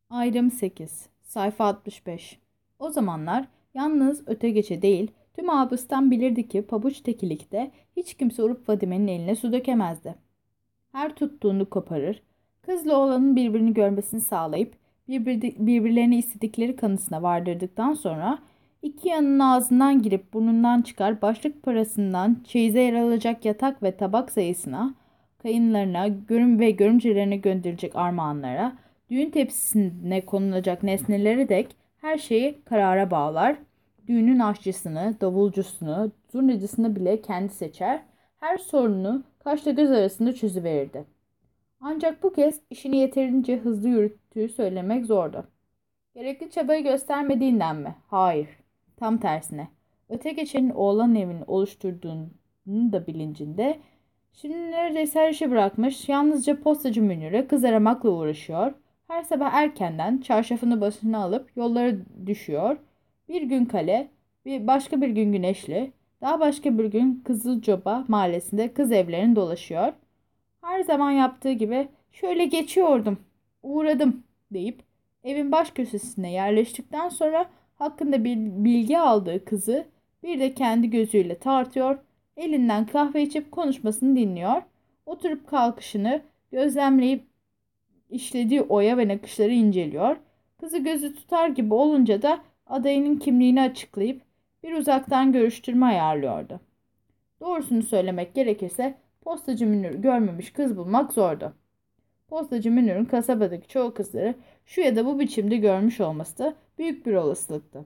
Ayrım 8, sayfa 65. O zamanlar yalnız ötegeçe değil, tüm Abistan bilirdi ki pabuç tekilikte hiç kimse Uruk Vadime'nin eline su dökemezdi. Her tuttuğunu koparır, kızla oğlanın birbirini görmesini sağlayıp birbirlerini istedikleri kanısına vardırdıktan sonra iki yanının ağzından girip burnundan çıkar başlık parasından çeyize yer alacak yatak ve tabak sayısına, kayınlarına, görüm ve görümcelerine gönderilecek armağanlara, düğün tepsisine konulacak nesnelere dek her şeyi karara bağlar, düğünün aşçısını, davulcusunu, zurnacısını bile kendi seçer, her sorununu kaşla göz arasında çözüverirdi. Ancak bu kez işini yeterince hızlı yürüttüğü söylemek zordu. Gerekli çabayı göstermediğinden mi? Hayır. Tam tersine. Öte geçenin oğlan evini oluşturduğunun da bilincinde. Şimdi neredeyse her işi bırakmış, yalnızca postacı Münir'e kız aramakla uğraşıyor. Her sabah erkenden çarşafını başına alıp yollara düşüyor. Bir gün kale, başka bir gün güneşli, daha başka bir gün Kızılcoba mahallesinde kız evlerini dolaşıyor. Her zaman yaptığı gibi şöyle geçiyordum, uğradım deyip evin baş köşesine yerleştikten sonra hakkında bir bilgi aldığı kızı bir de kendi gözüyle tartıyor, elinden kahve içip konuşmasını dinliyor, oturup kalkışını gözlemleyip işlediği oya ve nakışları inceliyor. Kızı gözü tutar gibi olunca da adayının kimliğini açıklayıp bir uzaktan görüştürme ayarlıyordu. Doğrusunu söylemek gerekirse postacı Münir görmemiş kız bulmak zordu. Postacı Münir'in kasabadaki çoğu kızları şu ya da bu biçimde görmüş olması da büyük bir olasılıktı.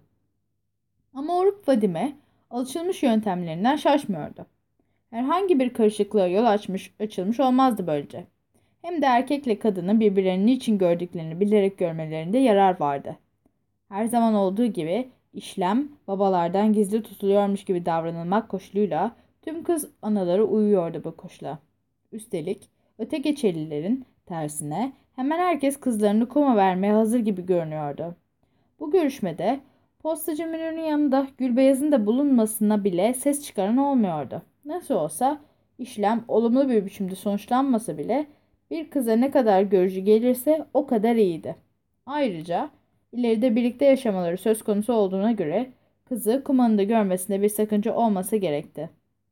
Ama Oruk Fadime alışılmış yöntemlerinden şaşmıyordu. Herhangi bir karışıklığa yol açılmış olmazdı böylece. Hem de erkekle kadının birbirlerini niçin gördüklerini bilerek görmelerinde yarar vardı. Her zaman olduğu gibi işlem babalardan gizli tutuluyormuş gibi davranılmak koşuluyla tüm kız anaları uyuyordu bu koşula. Üstelik öte geçelilerin tersine hemen herkes kızlarını kuma vermeye hazır gibi görünüyordu. Bu görüşmede postacı Münir'in yanında Gülbeyaz'ın da bulunmasına bile ses çıkaran olmuyordu. Nasıl olsa işlem olumlu bir biçimde sonuçlanmasa bile bir kıza ne kadar görücü gelirse o kadar iyiydi. Ayrıca ileride birlikte yaşamaları söz konusu olduğuna göre kızı kumanında görmesinde bir sakınca olması gerekti.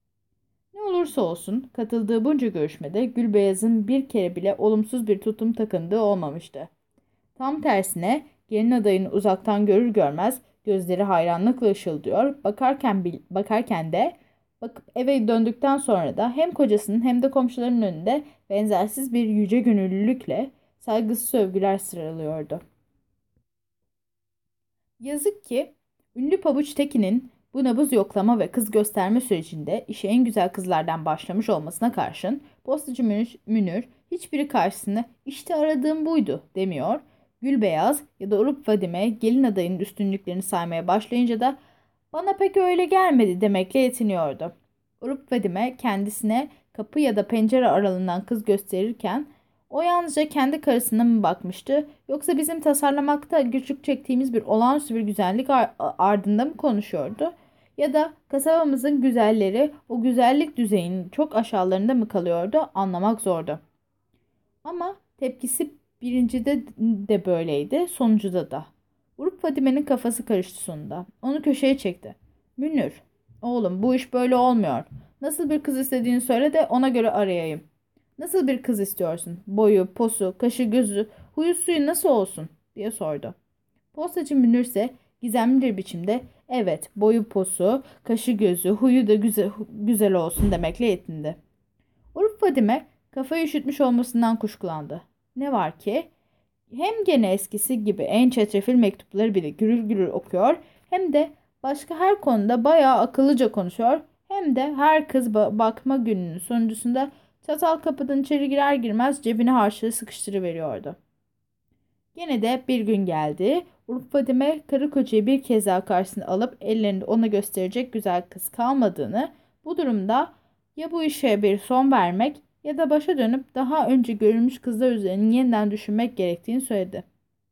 Ne olursa olsun katıldığı bunca görüşmede Gülbeyaz'ın bir kere bile olumsuz bir tutum takındığı olmamıştı. Tam tersine gelin adayını uzaktan görür görmez gözleri hayranlıkla ışıldıyor, bakarken de bakıp eve döndükten sonra da hem kocasının hem de komşularının önünde benzersiz bir yüce gönüllülükle saygısız övgüler sıralıyordu. Yazık ki ünlü pabuç Tekin'in bu nabız yoklama ve kız gösterme sürecinde işe en güzel kızlardan başlamış olmasına karşın postacı Münir hiçbiri karşısında işte aradığım buydu demiyor. Gülbeyaz ya da Uruk Fadime gelin adayının üstünlüklerini saymaya başlayınca da bana pek öyle gelmedi demekle yetiniyordu. Uruk Fadime kendisine kapı ya da pencere aralığından kız gösterirken o yalnızca kendi karısına mı bakmıştı yoksa bizim tasarlamakta güçlük çektiğimiz bir olağanüstü bir güzellik ardında mı konuşuyordu? Ya da kasabamızın güzelleri o güzellik düzeyinin çok aşağılarında mı kalıyordu anlamak zordu. Ama tepkisi birincide de böyleydi, sonuncuda da. Uruk Fadime'nin kafası karıştı sonunda. Onu köşeye çekti. Münir, oğlum bu iş böyle olmuyor. Nasıl bir kız istediğini söyle de ona göre arayayım. Nasıl bir kız istiyorsun? Boyu, posu, kaşı, gözü, huyu suyu nasıl olsun? Diye sordu. Postacı Münir ise gizemli bir biçimde evet boyu posu, kaşı gözü, huyu da güzel olsun demekle yetindi. Uruk Fadime kafayı üşütmüş olmasından kuşkulandı. Ne var ki hem gene eskisi gibi en çetrefil mektupları bile gürül gürül okuyor hem de başka her konuda bayağı akıllıca konuşuyor hem de her kız bakma gününün sonuncusunda çatal kapıdan içeri girer girmez cebine harçlığı sıkıştırıveriyordu. Gene de bir gün geldi. Uruk Fadime karı kocayı bir kez daha karşısına alıp ellerinde ona gösterecek güzel kız kalmadığını, bu durumda ya bu işe bir son vermek ya da başa dönüp daha önce görülmüş kızlar üzerine yeniden düşünmek gerektiğini söyledi.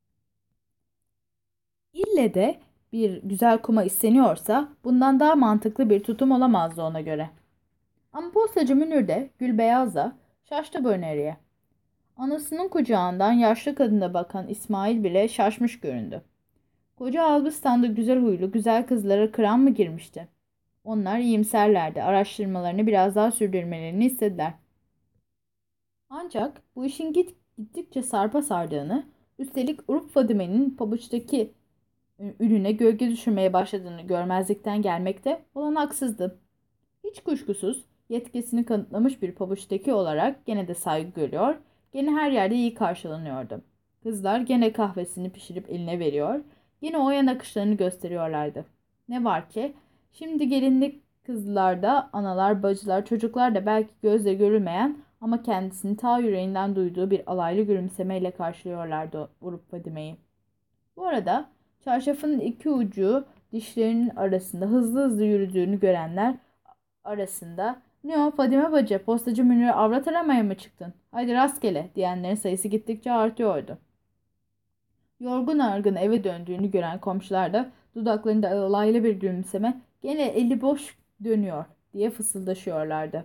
İlle de bir güzel kuma isteniyorsa bundan daha mantıklı bir tutum olamazdı ona göre. Ama postacı Münir de Gülbeyaz da şaştı bu öneriye. Anasının kucağından yaşlı kadına bakan İsmail bile şaşmış göründü. Koca Albistan'da güzel huylu, güzel kızlara kıran mı girmişti? Onlar iyimserlerdi. Araştırmalarını biraz daha sürdürmelerini istediler. Ancak bu işin gittikçe sarpa sardığını, üstelik Uruk Fadime'nin pabuçtaki ürüne gölge düşürmeye başladığını görmezlikten gelmekte olan haksızdı. Hiç kuşkusuz yetkisini kanıtlamış bir pabuçtaki olarak gene de saygı görüyor, gene her yerde iyi karşılanıyordu. Kızlar gene kahvesini pişirip eline veriyor, gene oya nakışlarını gösteriyorlardı. Ne var ki şimdi gelinlik kızlarda analar, bacılar, çocuklar da belki gözle görülmeyen ama kendisini ta yüreğinden duyduğu bir alaylı gülümsemeyle karşılıyorlardı Uruk Fadime'yi. Bu arada çarşafın iki ucu dişlerinin arasında hızlı hızlı yürüdüğünü görenler arasında "Ne o Fadime bacı, postacı Münir'e avrat aramaya mı çıktın? Haydi rastgele" diyenlerin sayısı gittikçe artıyordu. Yorgun argın eve döndüğünü gören komşular da dudaklarında alaylı bir gülümseme "Gene eli boş dönüyor" diye fısıldaşıyorlardı.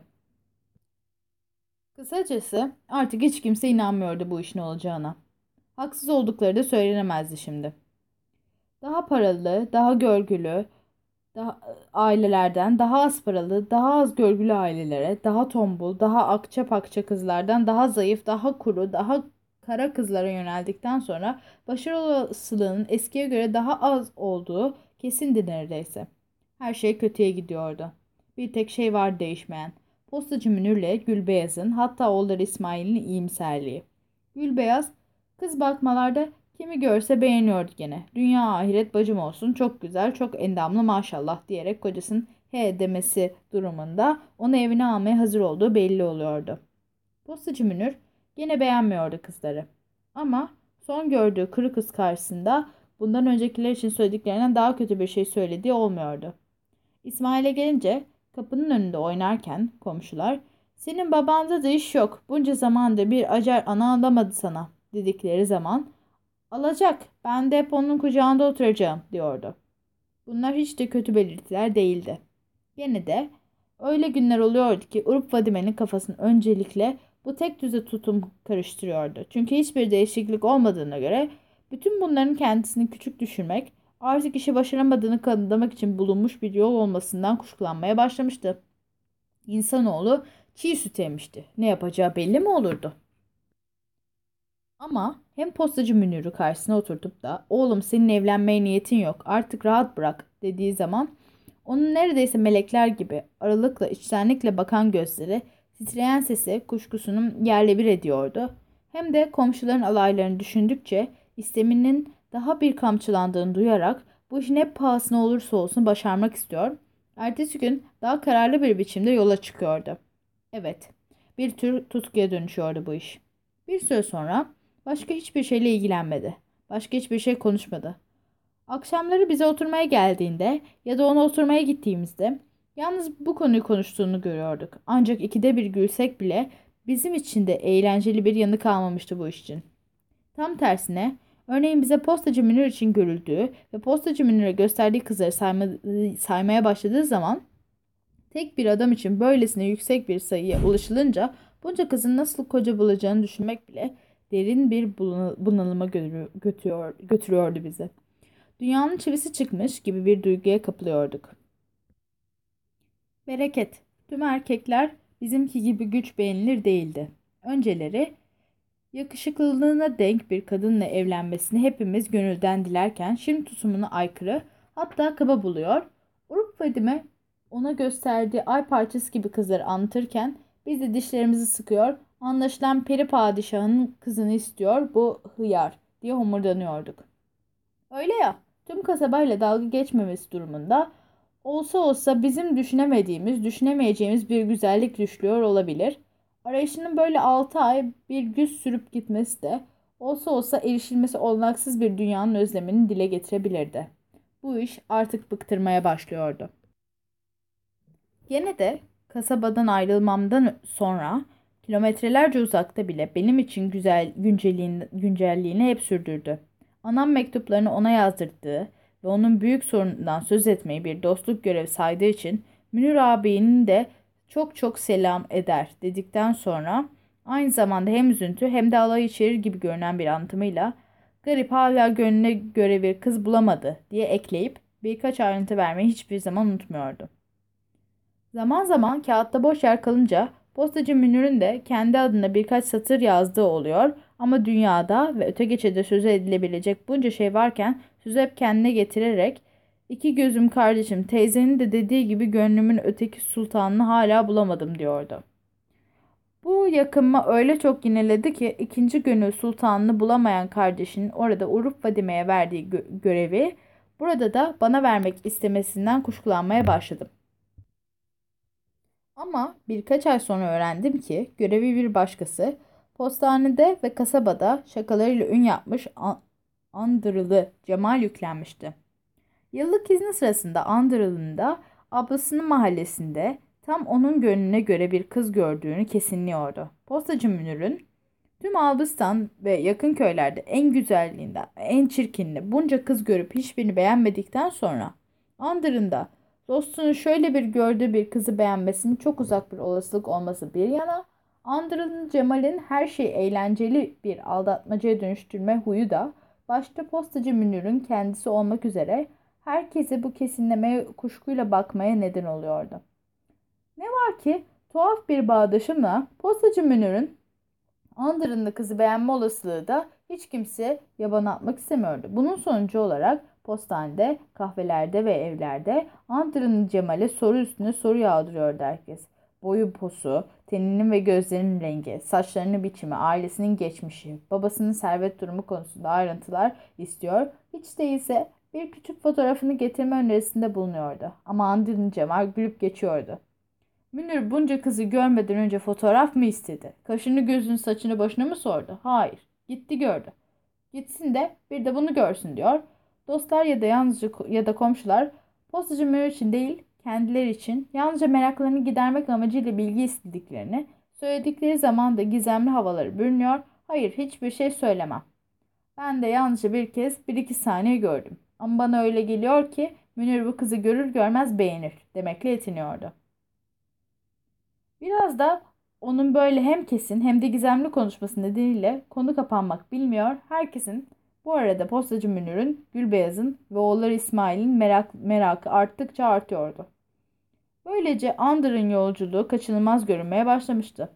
Kısacası artık hiç kimse inanmıyordu bu işin olacağına. Haksız oldukları da söylenemezdi şimdi. Daha paralı, daha görgülü, ailelerden daha az paralı, daha az görgülü ailelere, daha tombul, daha akça pakça kızlardan daha zayıf, daha kuru, daha kara kızlara yöneldikten sonra başarı olasılığının eskiye göre daha az olduğu kesindi neredeyse. Her şey kötüye gidiyordu. Bir tek şey var değişmeyen. Postacı Münir'le Gülbeyaz'ın, hatta oğulları İsmail'in iyimserliği. Gülbeyaz kız bakmalarda kimi görse beğeniyordu gene. Dünya ahiret bacım olsun, çok güzel, çok endamlı maşallah diyerek kocasının he demesi durumunda onu evine almaya hazır olduğu belli oluyordu. Postacı Münir gene beğenmiyordu kızları. Ama son gördüğü kırı kız karşısında bundan öncekiler için söylediklerinden daha kötü bir şey söylediği olmuyordu. İsmail'e gelince kapının önünde oynarken komşular "Senin babanda da iş yok. Bunca zamandır bir acar ana alamadı sana" dedikleri zaman "Alacak, ben de hep onun kucağında oturacağım" diyordu. Bunlar hiç de kötü belirtiler değildi. Gene de öyle günler oluyordu ki Uruk Vadime'nin kafasını öncelikle bu tek düze tutum karıştırıyordu. Çünkü hiçbir değişiklik olmadığına göre bütün bunların kendisini küçük düşürmek, artık işi başaramadığını kanıtlamak için bulunmuş bir yol olmasından kuşkulanmaya başlamıştı. İnsanoğlu çiğ süt emmişti. Ne yapacağı belli mi olurdu? Ama hem postacı Münir'i karşısına oturtup da "Oğlum, senin evlenmeye niyetin yok, artık rahat bırak" dediği zaman onun neredeyse melekler gibi aralıkla içtenlikle bakan gözleri, titreyen sesi kuşkusunu yerle bir ediyordu. Hem de komşuların alaylarını düşündükçe isteminin daha bir kamçılandığını duyarak bu işin hep pahasına olursa olsun başarmak istiyor. Ertesi gün daha kararlı bir biçimde yola çıkıyordu. Evet, bir tür tutkuya dönüşüyordu bu iş. Bir süre sonra başka hiçbir şeyle ilgilenmedi. Başka hiçbir şey konuşmadı. Akşamları bize oturmaya geldiğinde ya da ona oturmaya gittiğimizde yalnız bu konuyu konuştuğunu görüyorduk. Ancak ikide bir gülsek bile bizim için de eğlenceli bir yanı kalmamıştı bu iş için. Tam tersine, örneğin bize postacı Münir için görüldüğü ve postacı Münir'e gösterdiği kızları saymaya başladığı zaman tek bir adam için böylesine yüksek bir sayıya ulaşılınca bunca kızın nasıl koca bulacağını düşünmek bile derin bir bunalıma götürüyordu bizi. Dünyanın çivisi çıkmış gibi bir duyguya kapılıyorduk. Bereket. Tüm erkekler bizimki gibi güç beğenilir değildi. Önceleri yakışıklılığına denk bir kadınla evlenmesini hepimiz gönülden dilerken şimdi tutumuna aykırı, hatta kaba buluyor. Uruk Fadime ona gösterdiği ay parçası gibi kızları anlatırken biz de dişlerimizi sıkıyor, anlaşılan peri padişahının kızını istiyor bu hıyar diye homurdanıyorduk. Öyle ya, tüm kasabayla dalga geçmemesi durumunda olsa olsa bizim düşünemediğimiz, düşünemeyeceğimiz bir güzellik düşlüyor olabilir. Arayışının böyle 6 ay bir güz sürüp gitmesi de olsa olsa erişilmesi olanaksız bir dünyanın özlemini dile getirebilirdi. Bu iş artık bıktırmaya başlıyordu. Gene de kasabadan ayrılmamdan sonra kilometrelerce uzakta bile benim için güncelliğini hep sürdürdü. Anam mektuplarını ona yazdırdığı ve onun büyük sorunundan söz etmeyi bir dostluk görevi saydığı için Münir ağabeyinin de çok çok selam eder dedikten sonra Aynı zamanda hem üzüntü hem de alay içerir gibi görünen bir anlatımıyla garip hala gönlüne göre bir kız bulamadı diye ekleyip birkaç ayrıntı vermeyi hiçbir zaman unutmuyordu. Zaman zaman kağıtta boş yer kalınca postacı Münir'in de kendi adına birkaç satır yazdığı oluyor ama dünyada ve öte geçede sözü edilebilecek bunca şey varken sözü hep kendine getirerek iki gözüm kardeşim teyzenin de dediği gibi gönlümün öteki sultanını hala bulamadım diyordu. Bu yakınma öyle çok yineledi ki ikinci gönül sultanını bulamayan kardeşinin orada Uruf Fadime'ye verdiği görevi burada da bana vermek istemesinden kuşkulanmaya başladım. Ama birkaç ay sonra öğrendim ki görevi bir başkası postanede ve kasabada şakalarıyla ün yapmış Andırılı Cemal yüklenmişti. Yıllık izni sırasında Andırılı'nın da ablasının mahallesinde tam onun gönlüne göre bir kız gördüğünü kesinliyordu. Postacı Münir'in tüm Albistan ve yakın köylerde en güzelliğinden en çirkinini bunca kız görüp hiçbirini beğenmedikten sonra Andır'ın dostunun şöyle bir gördüğü bir kızı beğenmesinin çok uzak bir olasılık olması bir yana, Andır'ın Cemal'in her şeyi eğlenceli bir aldatmacaya dönüştürme huyu da başta postacı Münir'in kendisi olmak üzere herkese bu kesinlemeye kuşkuyla bakmaya neden oluyordu. Ne var ki tuhaf bir bağdaşımla postacı Münir'in Andır'ın da kızı beğenme olasılığı da hiç kimse yabana atmak istemiyordu. Bunun sonucu olarak postanede, kahvelerde ve evlerde Andır'ın Cemal'e soru üstüne soru yağdırıyordu herkes. Boyu posu, teninin ve gözlerinin rengi, saçlarının biçimi, ailesinin geçmişi, babasının servet durumu konusunda ayrıntılar istiyor. Hiç değilse bir küçük fotoğrafını getirme önerisinde bulunuyordu. Ama Andır'ın Cemal gülüp geçiyordu. Münir bunca kızı görmeden önce fotoğraf mı istedi? Kaşını gözünü saçını başını mı sordu? Hayır. Gitti gördü. Gitsin de bir de bunu görsün diyor. Dostlar ya da yalnızca ya da komşular postacı Münir için değil kendileri için yalnızca meraklarını gidermek amacıyla bilgi istediklerini söyledikleri zaman da gizemli havaları bürünüyor. Hayır hiçbir şey söylemem. Ben de yalnızca bir kez bir iki saniye gördüm. Ama bana öyle geliyor ki Münir bu kızı görür görmez beğenir demekle yetiniyordu. Biraz da onun böyle hem kesin hem de gizemli konuşması nedeniyle konu kapanmak bilmiyor. Herkesin bu arada postacı Münir'in, Gülbeyaz'ın ve oğulları İsmail'in merakı arttıkça artıyordu. Böylece Andır'ın yolculuğu kaçınılmaz görünmeye başlamıştı.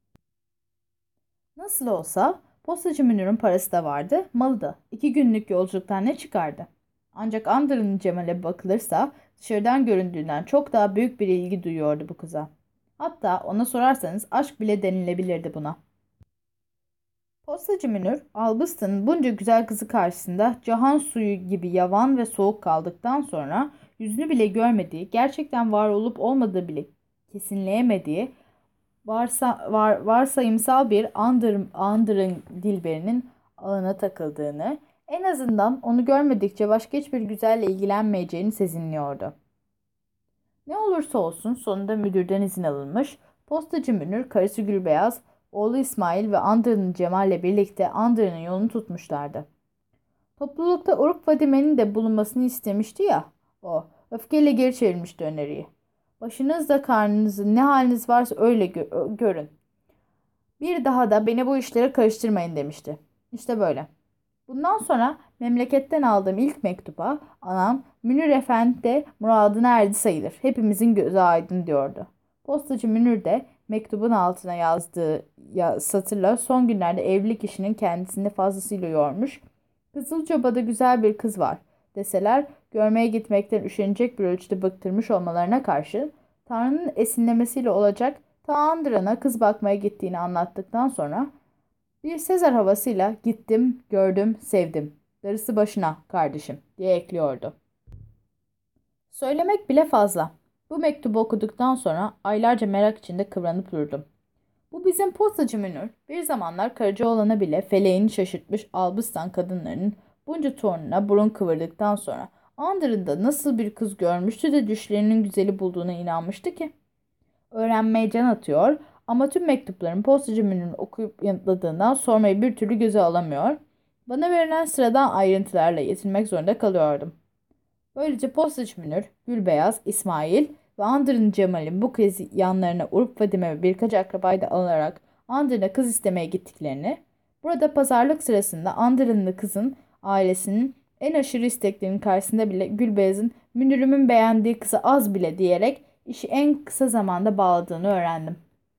Nasıl olsa postacı Münir'in parası da vardı, malı da. 2 günlük yolculuktan ne çıkardı? Ancak Andır'ın Cemal'e bakılırsa dışarıdan göründüğünden çok daha büyük bir ilgi duyuyordu bu kıza. Hatta ona sorarsanız aşk bile denilebilirdi buna. Postacı Münir, Albıstı'nın bunca güzel kızı karşısında cihan suyu gibi yavan ve soğuk kaldıktan sonra yüzünü bile görmediği, gerçekten var olup olmadığı bile kesinleyemediği varsayımsal bir Andır'ın Dilber'in ağına takıldığını, en azından onu görmedikçe başka hiçbir güzelle ilgilenmeyeceğini sezinliyordu. Ne olursa olsun sonunda müdürden izin alınmış, postacı Münir, karısı Gülbeyaz, oğlu İsmail ve Andır'ın Cemal'le birlikte Andır'ın yolunu tutmuşlardı. Toplulukta Uruk Fadime'nin de bulunmasını istemişti ya, o öfkeyle geri çevirmişti öneriyi. Başınızda karnınızı ne haliniz varsa öyle görün. Bir daha da beni bu işlere karıştırmayın demişti. İşte böyle. Bundan sonra memleketten aldığım ilk mektuba anam Münir Efendi de muradına erdi sayılır. Hepimizin gözü aydın diyordu. Postacı Münir de mektubun altına yazdığı satırla son günlerde evlilik işinin kendisini fazlasıyla yormuş. Kızılcaba'da güzel bir kız var deseler görmeye gitmekten üşenecek bir ölçüde bıktırmış olmalarına karşı Tanrı'nın esinlemesiyle olacak Tağandıra'na kız bakmaya gittiğini anlattıktan sonra bir Sezar havasıyla gittim, gördüm, sevdim. Darısı başına kardeşim diye ekliyordu. Söylemek bile fazla. Bu mektubu okuduktan sonra aylarca merak içinde kıvranıp durdum. Bu bizim postacı Münir bir zamanlar Karacaoğlan'a bile feleğini şaşırtmış Albistan kadınlarının bunca torununa burun kıvırdıktan sonra Andır'ında nasıl bir kız görmüştü de düşlerinin güzeli bulduğuna inanmıştı ki. Öğrenmeye can atıyor ama tüm mektupların postacı Münir'in okuyup yanıtladığından sormayı bir türlü göze alamıyor. Bana verilen sıradan ayrıntılarla yetinmek zorunda kalıyordum. Böylece postacı Münir, Gülbeyaz, İsmail ve Andır'ın Cemal'in bu kez yanlarına Uruk Fadime ve birkaç akrabayı da alarak Andırın'a kız istemeye gittiklerini, burada pazarlık sırasında Andırınlı kızın ailesinin en aşırı isteklerinin karşısında bile Gülbeyaz'ın Münir'imin beğendiği kızı az bile diyerek işi en kısa zamanda bağladığını öğrendim.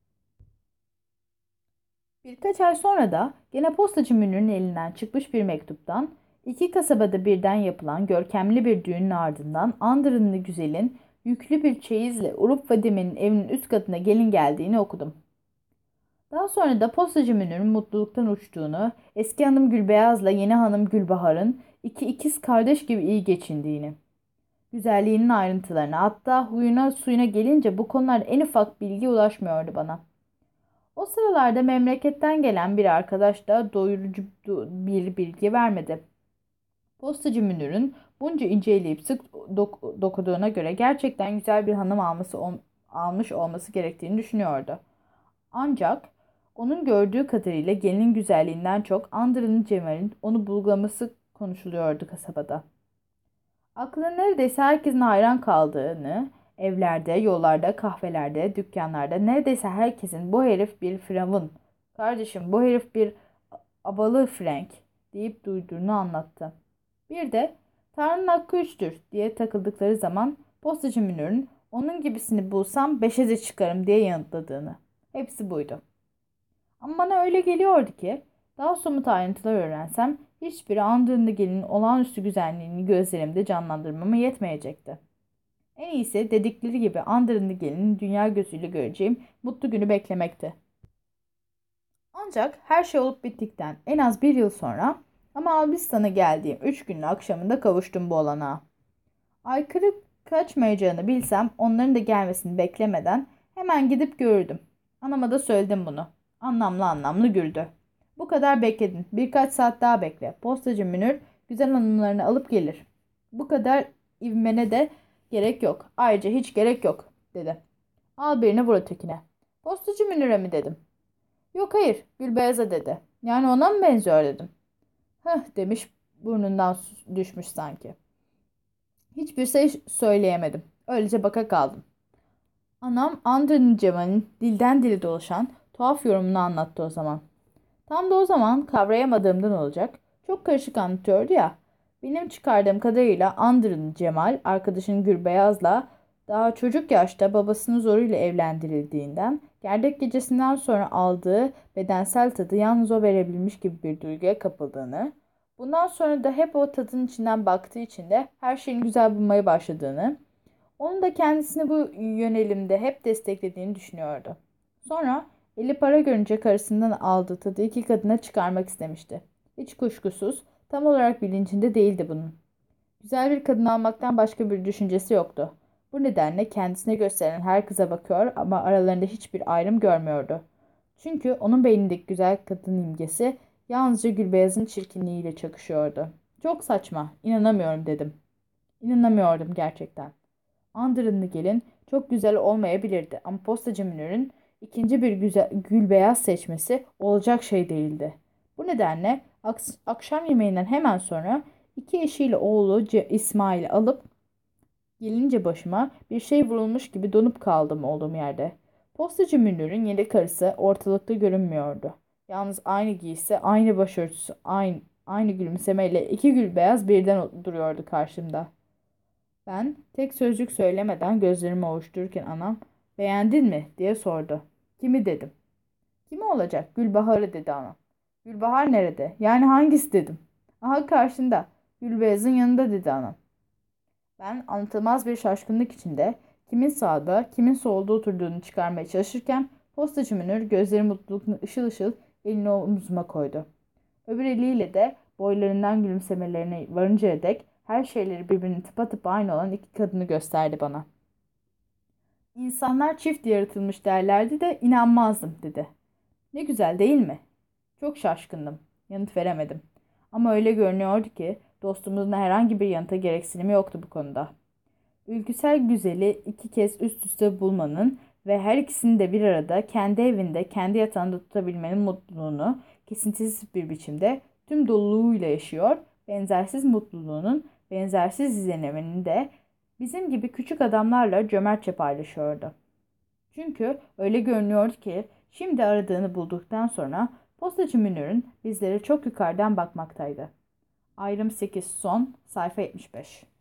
Birkaç ay sonra da gene postacı Münir'in elinden çıkmış bir mektuptan iki kasabada birden yapılan görkemli bir düğünün ardından Andırınlı güzelin yüklü bir çeyizle Urup Vadime'nin evinin üst katına gelin geldiğini okudum. Daha sonra da postacı Münir'in mutluluktan uçtuğunu, eski hanım Gülbeyaz'la yeni hanım Gülbahar'ın iki ikiz kardeş gibi iyi geçindiğini, güzelliğinin ayrıntılarına, hatta huyuna suyuna gelince bu konular en ufak bilgi ulaşmıyordu bana. O sıralarda memleketten gelen bir arkadaş da doyurucu bir bilgi vermedi. Postacı Münir'in bunca inceleyip sık dokuduğuna göre gerçekten güzel bir hanım almış olması gerektiğini düşünüyordu. Ancak onun gördüğü kadarıyla gelinin güzelliğinden çok Andır'ın Cemal'in onu bulgaması konuşuluyordu kasabada. Aklına neredeyse herkesin hayran kaldığını, evlerde, yollarda, kahvelerde, dükkanlarda neredeyse herkesin bu herif bir firavun, kardeşim bu herif bir abalı Frank deyip duyduğunu anlattı. Bir de Tanrı'nın hakkı üçtür diye takıldıkları zaman postacı Münir'in onun gibisini bulsam beşe de çıkarım diye yanıtladığını. Hepsi buydu. Ama bana öyle geliyordu ki daha somut ayrıntılar öğrensem hiçbiri Andır'ın gelinin olağanüstü güzelliğini gözlerimde canlandırmama yetmeyecekti. En iyisi dedikleri gibi Andır'ın gelinin dünya gözüyle göreceğim mutlu günü beklemekti. Ancak her şey olup bittikten en az bir yıl sonra ama Albistan'a geldiğim 3 günlük akşamında kavuştum bu olanağa. Aykırı kaçmayacağını bilsem onların da gelmesini beklemeden hemen gidip görürdüm. Anama da söyledim bunu. Anlamlı anlamlı güldü. Bu kadar bekledin. Birkaç saat daha bekle. Postacı Münir güzel hanımlarını alıp gelir. Bu kadar ivmene de gerek yok. Ayrıca hiç gerek yok dedi. Al birini vur ötekine. Postacı Münir'e mi dedim. Yok hayır Gülbeyaz'a dedi. Yani ona mı benziyor dedim. Hıh demiş burnundan düşmüş sanki. Hiçbir şey söyleyemedim. Öylece baka kaldım. Anam Andre'nin Cemal'in dilden dile dolaşan tuhaf yorumunu anlattı o zaman. Tam da o zaman kavrayamadığımdan olacak. Çok karışık anlatıyordu ya. Benim çıkardığım kadarıyla Andre'nin Cemal arkadaşın Gülbeyaz'la daha çocuk yaşta babasının zoruyla evlendirildiğinden gerdek gecesinden sonra aldığı bedensel tadı yalnız o verebilmiş gibi bir duyguya kapıldığını, bundan sonra da hep o tadın içinden baktığı için de her şeyin güzel bulmaya başladığını, onun da kendisini bu yönelimde hep desteklediğini düşünüyordu. Sonra eli para görünce karısından aldığı tadı iki kadına çıkarmak istemişti. Hiç kuşkusuz tam olarak bilincinde değildi bunun. Güzel bir kadın almaktan başka bir düşüncesi yoktu. Bu nedenle kendisine gösterilen her kıza bakıyor ama aralarında hiçbir ayrım görmüyordu. Çünkü onun beynindeki güzel kadın imgesi yalnızca Gülbeyaz'ın çirkinliğiyle çakışıyordu. Çok saçma, inanamıyorum dedim. İnanamıyordum gerçekten. Andırınlı gelin çok güzel olmayabilirdi ama postacı Münir'in ikinci bir güzel, gül beyaz seçmesi olacak şey değildi. Bu nedenle akşam yemeğinden hemen sonra iki eşiyle oğlu İsmail'i alıp gelince başıma bir şey vurulmuş gibi donup kaldım olduğum yerde. Postacı Münir'in yeni karısı ortalıkta görünmüyordu. Yalnız aynı giysi, aynı başörtüsü, aynı gülümsemeyle iki gül beyaz birden duruyordu karşımda. Ben tek sözcük söylemeden gözlerimi ovuştururken anam beğendin mi diye sordu. Kimi dedim. Kimi olacak? Gülbahar'ı dedi anam. Gülbahar nerede? Yani hangisi dedim. Aha karşında. Gülbeyaz'ın yanında dedi anam. Ben anlatılmaz bir şaşkınlık içinde kimin sağda kimin solda oturduğunu çıkarmaya çalışırken postacı Münir gözleri mutlulukla ışıl ışıl elini omzuma koydu. Öbür eliyle de boylarından gülümsemelerine varıncaya dek her şeyleri birbirine tıpatıp aynı olan iki kadını gösterdi bana. İnsanlar çift yaratılmış derlerdi de inanmazdım dedi. Ne güzel değil mi? Çok şaşkındım. Yanıt veremedim. Ama öyle görünüyordu ki dostumuzun herhangi bir yanıta gereksinimi yoktu bu konuda. Ülküsel güzeli iki kez üst üste bulmanın ve her ikisini de bir arada kendi evinde, kendi yatağında tutabilmenin mutluluğunu kesintisiz bir biçimde tüm doluluğuyla yaşıyor, benzersiz mutluluğunun benzersiz izlenimini de bizim gibi küçük adamlarla cömertçe paylaşıyordu. Çünkü öyle görünüyordu ki Şimdi aradığını bulduktan sonra postacı Münir'in bizlere çok yukarıdan bakmaktaydı. Ayrım 8 son sayfa 75.